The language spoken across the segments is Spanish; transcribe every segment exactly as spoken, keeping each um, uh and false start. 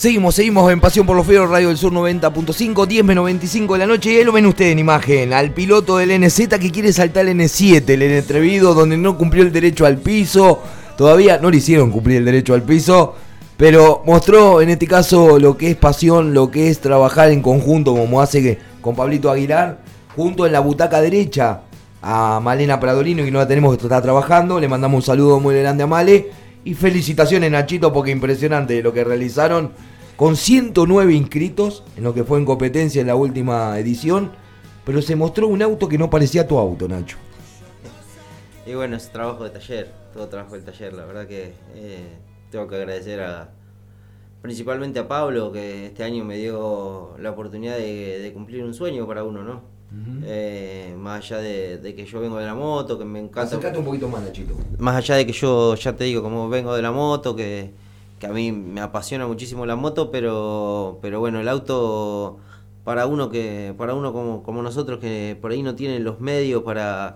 Seguimos, seguimos en Pasión por los Fierros, Radio del Sur noventa punto cinco, diez menos veinticinco de la noche. Y ahí lo ven ustedes en imagen, al piloto del N Z que quiere saltar el N siete, el N atrevido, donde no cumplió el derecho al piso. Todavía no le hicieron cumplir el derecho al piso, pero mostró en este caso lo que es pasión, lo que es trabajar en conjunto, como hace que, con Pablito Aguilar, junto en la butaca derecha a Malena Pradolino, que no la tenemos, que está trabajando. Le mandamos un saludo muy grande a Male. Y felicitaciones, Nachito, porque impresionante lo que realizaron con ciento nueve inscritos en lo que fue en competencia en la última edición. Pero se mostró un auto que no parecía tu auto, Nacho. Y bueno, es trabajo de taller, todo trabajo del taller. La verdad que eh, tengo que agradecer a principalmente a Pablo, que este año me dio la oportunidad de, de cumplir un sueño para uno, ¿no? Uh-huh. Eh, más allá de, de que yo vengo de la moto, que me encanta. Acercate un poquito más, Nachito. Más allá de que yo, ya te digo, como vengo de la moto, que, que a mí me apasiona muchísimo la moto, pero pero bueno, el auto para uno que para uno como, como nosotros, que por ahí no tienen los medios para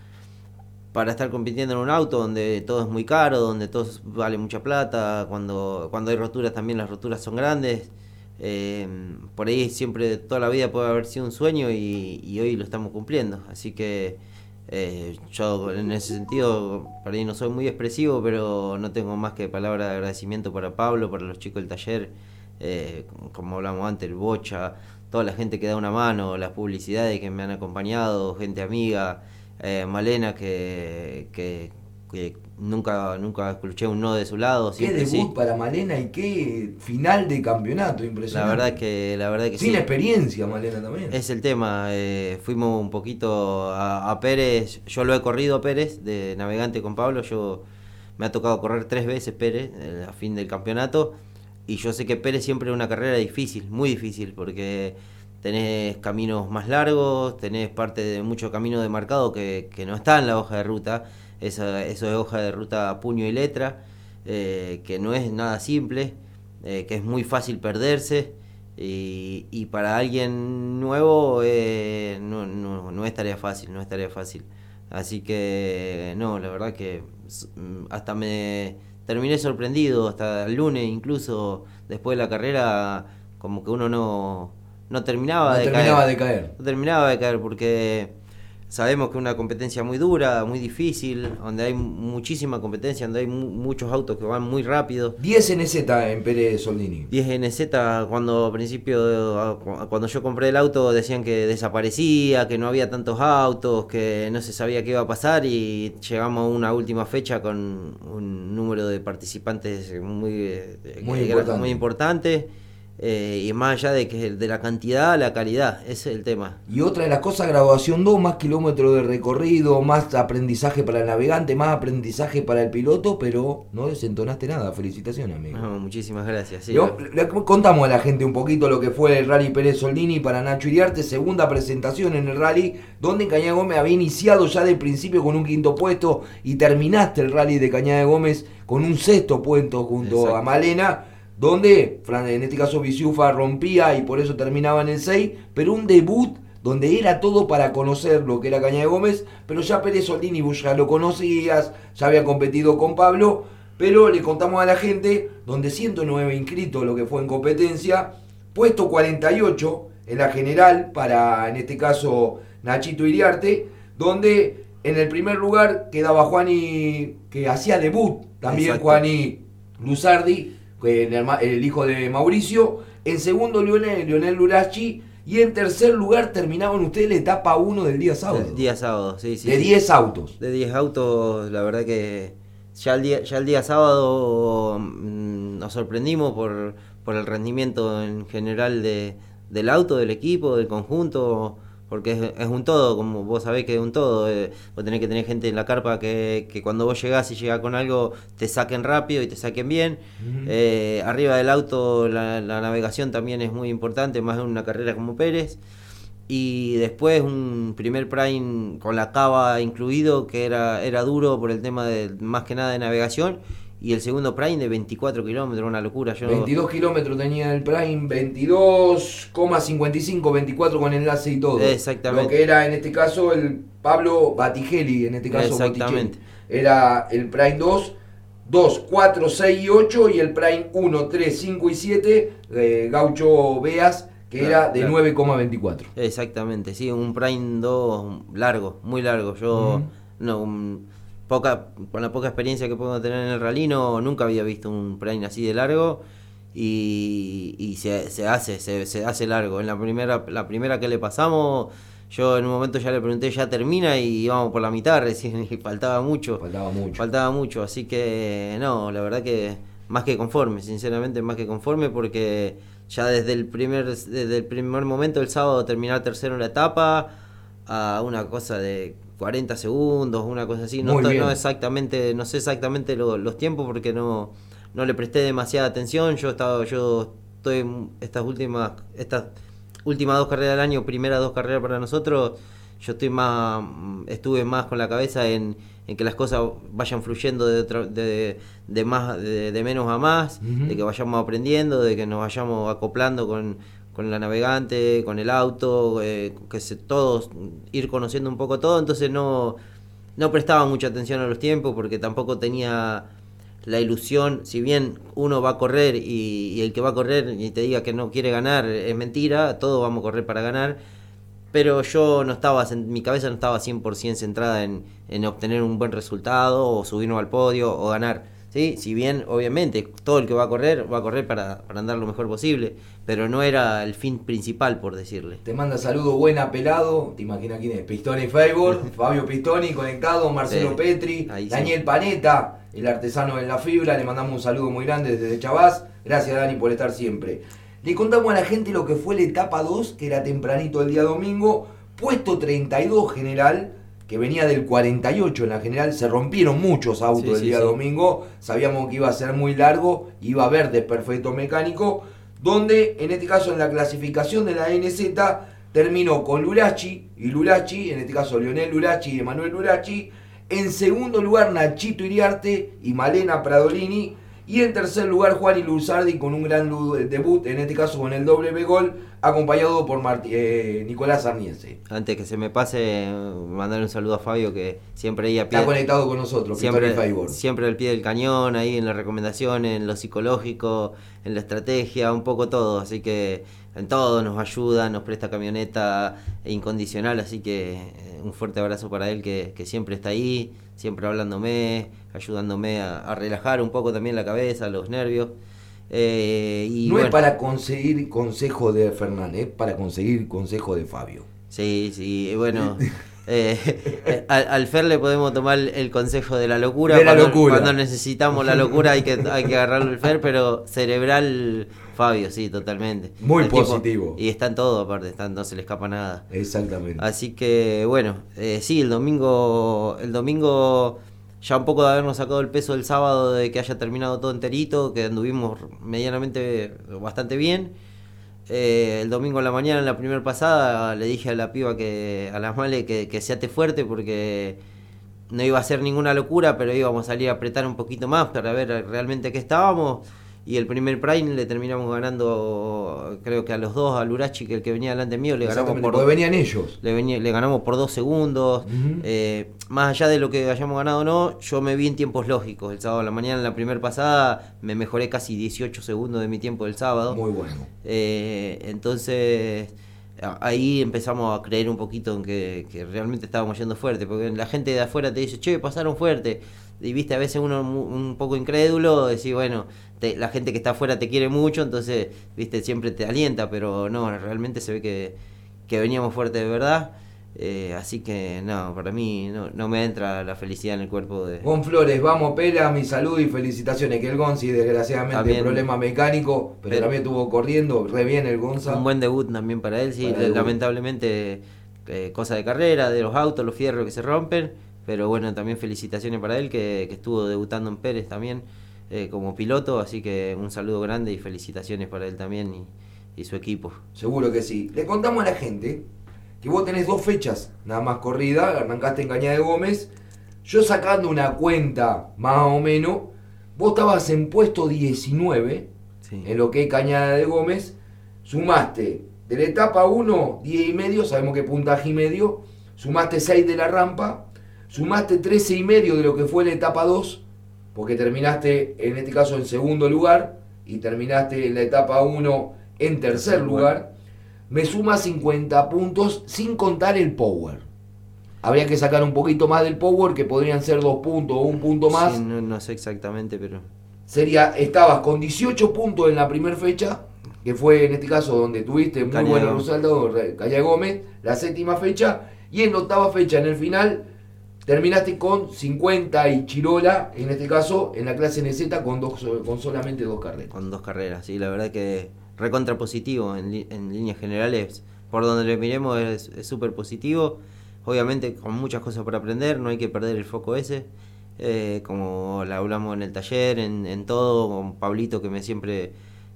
para estar compitiendo en un auto donde todo es muy caro, donde todo vale mucha plata, cuando cuando hay roturas también las roturas son grandes. Eh, por ahí siempre toda la vida puede haber sido un sueño y, y hoy lo estamos cumpliendo, así que eh, yo en ese sentido por ahí no soy muy expresivo, pero no tengo más que palabras de agradecimiento para Pablo, para los chicos del taller, eh, como hablamos antes, el Bocha, toda la gente que da una mano, las publicidades que me han acompañado, gente amiga, eh, Malena que, que, que nunca nunca escuché un no de su lado. Qué debut sí. Para Malena y qué final de campeonato, impresionante. La verdad que, la verdad que Sin sí. experiencia, Malena también. Es el tema, eh, fuimos un poquito a, a Pérez, yo lo he corrido a Pérez, de navegante con Pablo, yo me ha tocado correr tres veces Pérez eh, a fin del campeonato, y yo sé que Pérez siempre es una carrera difícil, muy difícil, porque tenés caminos más largos, tenés parte de mucho camino demarcado que, que no está en la hoja de ruta. Esa, eso es hoja de ruta a puño y letra, eh, que no es nada simple, eh, que es muy fácil perderse, y, y para alguien nuevo eh, no, no, no es tarea fácil, no es tarea fácil. Así que no, la verdad que hasta me terminé sorprendido, hasta el lunes incluso, después de la carrera, como que uno no, no terminaba, no de, terminaba caer, de caer. No terminaba de caer porque sabemos que es una competencia muy dura, muy difícil, donde hay muchísima competencia, donde hay mu- muchos autos que van muy rápido. diez N Z en Pérez Soldini. diez N Z, cuando al principio, cuando yo compré el auto, decían que desaparecía, que no había tantos autos, que no se sabía qué iba a pasar, y llegamos a una última fecha con un número de participantes muy, muy eh, importante. Muy importante. Eh, y más allá de que de la cantidad, la calidad, ese es el tema. Y otra de las cosas, graduación dos, más kilómetros de recorrido, más aprendizaje para el navegante, más aprendizaje para el piloto, pero no desentonaste nada. Felicitaciones, amigo. No, muchísimas gracias. Sí, Yo, le contamos a la gente un poquito lo que fue el Rally Pérez Soldini para Nacho Iriarte, segunda presentación en el rally, donde Cañada de Gómez había iniciado ya del principio con un quinto puesto y terminaste el rally de Cañada de Gómez con un sexto puesto junto Exacto. a Malena, donde en este caso Viciufa rompía y por eso terminaba en el seis, pero un debut donde era todo para conocer lo que era Cañada de Gómez, pero ya Pérez Soldini vos ya lo conocías, ya había competido con Pablo, pero le contamos a la gente, donde ciento nueve inscritos lo que fue en competencia, puesto cuarenta y ocho en la general para, en este caso, Nachito Iriarte, donde en el primer lugar quedaba Juani, que hacía debut, también Exacto. Juani Luzardi, El, el hijo de Mauricio, en segundo Lionel, Lionel Lurachi, y en tercer lugar terminaban ustedes la etapa uno del día sábado. El día sábado, sí, sí. De diez autos. De diez autos, la verdad que ya el día, ya el día sábado mmm, nos sorprendimos por, por el rendimiento en general de, del auto, del equipo, del conjunto, porque es, es un todo, como vos sabés que es un todo. Eh, vos tenés que tener gente en la carpa que, que cuando vos llegás y llegás con algo, te saquen rápido y te saquen bien. Uh-huh. Eh, arriba del auto la, la navegación también es muy importante, más en una carrera como Pérez. Y después un primer prime con la cava incluido, que era, era duro por el tema de más que nada de navegación. Y el segundo prime de veinticuatro kilómetros, una locura. Yo... veintidós kilómetros tenía el prime, veintidós coma cincuenta y cinco, veinticuatro con enlace y todo. Exactamente. Lo que era en este caso el Pablo Batigeli, en este caso Exactamente. Botticelli. Era el prime dos, dos, cuatro, seis y ocho, y el Prime uno, tres, cinco y siete, eh, Gaucho Beas, que Claro, era de claro. nueve coma veinticuatro. Exactamente, sí, un Prime dos largo, muy largo. Yo, Ujú. no, un- poca, con la poca experiencia que puedo tener en el rally, no, nunca había visto un Prime así de largo. Y, y se, se hace, se, se hace largo. En la primera, la primera que le pasamos, yo en un momento ya le pregunté, ya termina, y íbamos por la mitad recién, y faltaba mucho. Faltaba mucho. Faltaba mucho, así que no, la verdad que más que conforme, sinceramente más que conforme, porque ya desde el primer, desde el primer momento, el sábado, terminar tercero en la etapa, a una cosa de cuarenta segundos, una cosa así. No Muy estoy, no bien. exactamente, no sé exactamente lo- los tiempos, porque no, no le presté demasiada atención. Yo estaba, yo estoy en estas últimas, estas últimas dos carreras del año, primeras dos carreras para nosotros, yo estoy más, estuve más con la cabeza en, en que las cosas vayan fluyendo de, otra- de, de más, de, de menos a más, Ujú. de que vayamos aprendiendo, de que nos vayamos acoplando con, con la navegante, con el auto, eh, que se, todos ir conociendo un poco todo. Entonces no, no prestaba mucha atención a los tiempos, porque tampoco tenía la ilusión. Si bien uno va a correr, y, y el que va a correr y te diga que no quiere ganar es mentira, todos vamos a correr para ganar, pero yo no estaba, mi cabeza no estaba cien por ciento centrada en, en obtener un buen resultado, o subirnos al podio, o ganar. ¿Sí? Si bien, obviamente, todo el que va a correr, va a correr para, para andar lo mejor posible, pero no era el fin principal, por decirle. Te manda saludo Buena Pelado, te imaginas quién es, Pistoni Favor, Fabio Pistoni conectado, Marcelo Sí, Petri, ahí sí. Daniel Panetta, el artesano en la fibra, le mandamos un saludo muy grande desde Chavás. Gracias, Dani, por estar siempre. Le contamos a la gente lo que fue la etapa dos, que era tempranito el día domingo, puesto treinta y dos general, que venía del cuarenta y ocho en la general. Se rompieron muchos autos Sí, el sí, día sí. domingo, sabíamos que iba a ser muy largo, iba a haber desperfecto mecánico, donde en este caso en la clasificación de la N Z terminó con Lurachi y Lurachi, en este caso Lionel Lurachi y Emanuel Lurachi, en segundo lugar Nachito Iriarte y Malena Pradolini, y en tercer lugar Juan Luzardi con un gran debut, en este caso con el doble gol, acompañado por Marti- eh, Nicolás Arniese. Antes que se me pase, mandar un saludo a Fabio, que siempre ahí a pie, Está conectado con nosotros, siempre, Pistoni Favor. siempre al pie del cañón, ahí en las recomendaciones, en lo psicológico, en la estrategia, un poco todo. Así que en todo nos ayuda, nos presta camioneta incondicional, así que eh, un fuerte abrazo para él, que, que siempre está ahí, siempre hablándome, ayudándome a, a relajar un poco también la cabeza, los nervios. Eh, y no bueno, es para conseguir consejo de Fernández, es para conseguir consejo de Fabio. sí, sí, bueno, eh, al, al Fer le podemos tomar el consejo de la locura, De la cuando, locura. cuando necesitamos la locura hay que, hay que agarrarlo al Fer, pero cerebral Fabio, sí, totalmente. Muy El tipo- positivo. y está en todo, aparte, está, no se le escapa nada. Exactamente. Así que bueno, eh, sí, el domingo, el domingo ya un poco de habernos sacado el peso del sábado, de que haya terminado todo enterito, que anduvimos medianamente bastante bien. Eh, el domingo en la mañana, en la primera pasada, le dije a la piba, que a la Male, que, que se ate fuerte, porque no iba a ser ninguna locura, pero íbamos a salir a apretar un poquito más para ver realmente qué estábamos. Y el primer Prime le terminamos ganando, creo que a los dos, al Urachi, que el que venía delante mío, le ganamos Exactamente, por porque venían ellos. le, venía- le ganamos por dos segundos. Ujú. Eh, más allá de lo que hayamos ganado o no, yo me vi en tiempos lógicos. El sábado a la mañana, en la primera pasada, me mejoré casi dieciocho segundos de mi tiempo del sábado. Muy bueno. Eh, entonces a- ahí empezamos a creer un poquito en que, que realmente estábamos yendo fuerte, porque la gente de afuera te dice, che, pasaron fuerte, y viste, a veces uno mu- un poco incrédulo, decís, bueno, te- la gente que está afuera te quiere mucho, entonces, viste, siempre te alienta, pero no, realmente se ve que, que veníamos fuerte de verdad. Eh, así que no, para mí no, no me entra la felicidad en el cuerpo de... Gon Flores, vamos Pela, mi saludo y felicitaciones. Que el Gonzi, desgraciadamente, También- problema mecánico, pero, pero- también estuvo corriendo re bien el Gonza. Un buen debut también para él, sí, Para el debut. lamentablemente eh, cosa de carrera, de los autos, los fierros que se rompen, pero bueno, también felicitaciones para él, que, que estuvo debutando en Pérez también eh, como piloto, así que un saludo grande y felicitaciones para él también y, y su equipo. Seguro que sí. Le contamos a la gente que vos tenés dos fechas nada más corrida, arrancaste en Cañada de Gómez. Yo sacando una cuenta más o menos, vos estabas en puesto diecinueve Sí. en lo que es Cañada de Gómez. Sumaste de la etapa uno, diez y medio, sabemos que puntaje y medio. Sumaste seis de la rampa. Sumaste trece y medio de lo que fue la etapa dos. porque terminaste en este caso en segundo lugar y terminaste en la etapa uno en tercer lugar, me suma cincuenta puntos sin contar el power. Habría que sacar un poquito más del power, que podrían ser dos puntos o un punto más. Sí, no, no sé exactamente, pero... Sería, estabas con dieciocho puntos en la primera fecha, que fue en este caso donde tuviste muy Caña buenos Gómez. resultados, Caña Gómez, la séptima fecha, y en la octava fecha, en el final, terminaste con cincuenta y Chirola, en este caso, en la clase N Z, con, dos, con solamente dos carreras. Con dos carreras, sí, la verdad que recontra positivo en, li- en líneas generales, por donde le miremos es súper positivo, obviamente con muchas cosas por aprender, no hay que perder el foco ese, eh, como la hablamos en el taller, en, en todo, con Pablito que me siempre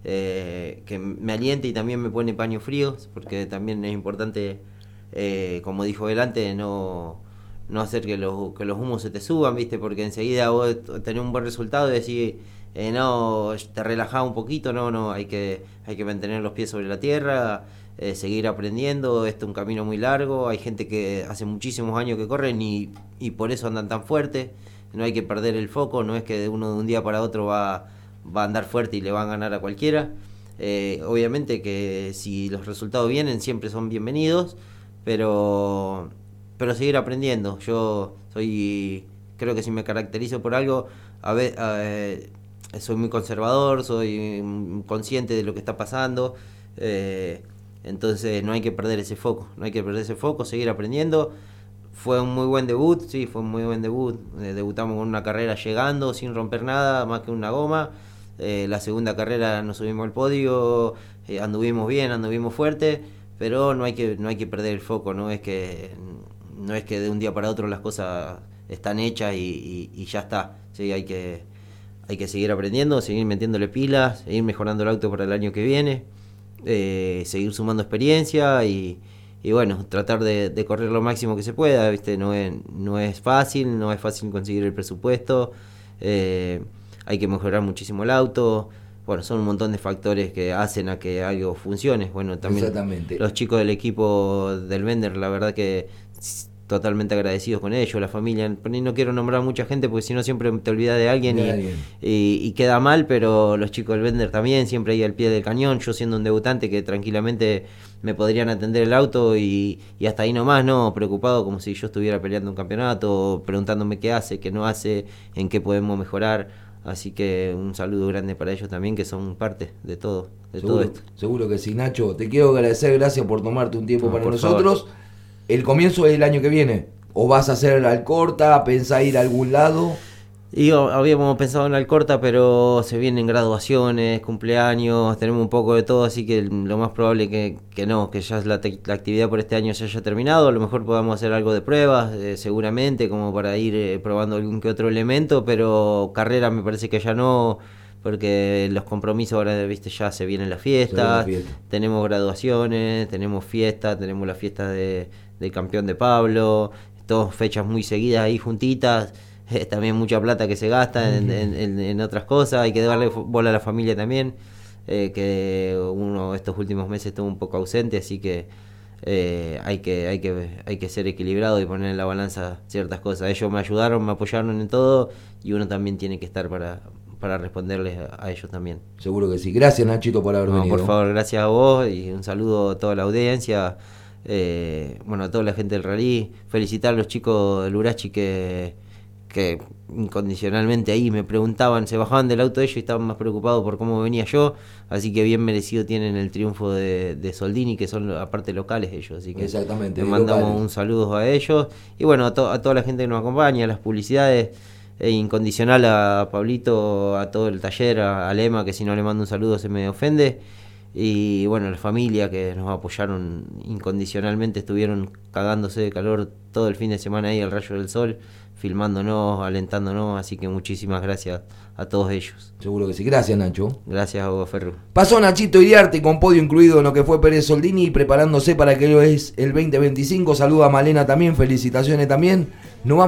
eh, que me alienta y también me pone paños fríos, porque también es importante, eh, como dijo delante, no... no hacer que los, que los humos se te suban, ¿viste? Porque enseguida vos tenés un buen resultado y decís, eh, no, te relajás un poquito, no, no, hay que, hay que mantener los pies sobre la tierra, eh, seguir aprendiendo, esto es un camino muy largo, hay gente que hace muchísimos años que corren y, y por eso andan tan fuertes, no hay que perder el foco, no es que de uno de un día para otro va, va a andar fuerte y le va a ganar a cualquiera, eh, obviamente que si los resultados vienen siempre son bienvenidos, pero... pero seguir aprendiendo. Yo soy, creo que si me caracterizo por algo, a ver, eh, soy muy conservador, soy consciente de lo que está pasando, eh, entonces no hay que perder ese foco, no hay que perder ese foco, seguir aprendiendo. Fue un muy buen debut, sí, fue un muy buen debut. Eh, debutamos con una carrera llegando, sin romper nada, más que una goma. Eh, la segunda carrera nos subimos al podio, eh, anduvimos bien, anduvimos fuerte, pero no hay que, no hay que perder el foco, no es que... no es que de un día para otro las cosas están hechas y, y, y ya está. Sí, hay que, hay que seguir aprendiendo, seguir metiéndole pilas, seguir mejorando el auto para el año que viene, eh, seguir sumando experiencia y, y bueno, tratar de, de correr lo máximo que se pueda, ¿viste? No es, no es fácil, no es fácil conseguir el presupuesto, eh, hay que mejorar muchísimo el auto. Bueno, son un montón de factores que hacen a que algo funcione. Bueno, también los chicos del equipo del Bender, la verdad que totalmente agradecidos con ellos, la familia. No quiero nombrar mucha gente porque si no siempre te olvidas de alguien, de y, alguien. Y, y queda mal, pero los chicos del Bender también, siempre ahí al pie del cañón. Yo siendo un debutante que tranquilamente me podrían atender el auto y, y hasta ahí nomás, no, preocupado como si yo estuviera peleando un campeonato, preguntándome qué hace, qué no hace, en qué podemos mejorar. Así que un saludo grande para ellos también, que son parte de todo, de seguro, todo esto. Seguro que sí, Nacho. Te quiero agradecer, gracias por tomarte un tiempo no, para nosotros. Favor. ¿El comienzo es el año que viene? ¿O vas a hacer Alcorta? ¿Pensás ir a algún lado? Y habíamos pensado en Alcorta, pero se vienen graduaciones, cumpleaños, tenemos un poco de todo, así que lo más probable que, que no, que ya la, la actividad por este año se haya terminado. A lo mejor podamos hacer algo de pruebas, eh, seguramente, como para ir eh, probando algún que otro elemento, pero carrera me parece que ya no, porque los compromisos ahora, viste, ya se vienen las fiestas, fiesta. Tenemos graduaciones, tenemos fiestas, tenemos la fiesta de, del campeón de Pablo, todas fechas muy seguidas ahí juntitas. Eh, también mucha plata que se gasta en, en, en, en otras cosas, hay que darle bola a la familia también, eh, que uno estos últimos meses estuvo un poco ausente, así que, eh, hay que hay que hay que ser equilibrado y poner en la balanza ciertas cosas. Ellos me ayudaron, me apoyaron en todo y uno también tiene que estar para, para responderles a, a ellos también. Seguro que sí. Gracias, Nachito, por haber no, venido. Por favor, gracias a vos y un saludo a toda la audiencia, eh, bueno, a toda la gente del rally. Felicitar a los chicos del Urachi que que incondicionalmente ahí me preguntaban, se bajaban del auto ellos y estaban más preocupados por cómo venía yo, así que bien merecido tienen el triunfo de, de Soldini, que son aparte locales ellos, así que exactamente, les mandamos locales. Un saludo a ellos y bueno, a, to, a toda la gente que nos acompaña, a las publicidades, e incondicional a Pablito, a todo el taller, a, a Lema, que si no le mando un saludo se me ofende, y bueno, a la familia que nos apoyaron incondicionalmente, estuvieron cagándose de calor todo el fin de semana ahí al rayo del sol, filmándonos, alentándonos, así que muchísimas gracias a todos ellos. Seguro que sí. Gracias, Nacho. Gracias a vos, Ferru. Pasó Nachito Iriarte con podio incluido en lo que fue Pérez Soldini, preparándose para que lo es el veinte veinticinco. Saluda a Malena también, felicitaciones también. Nos vamos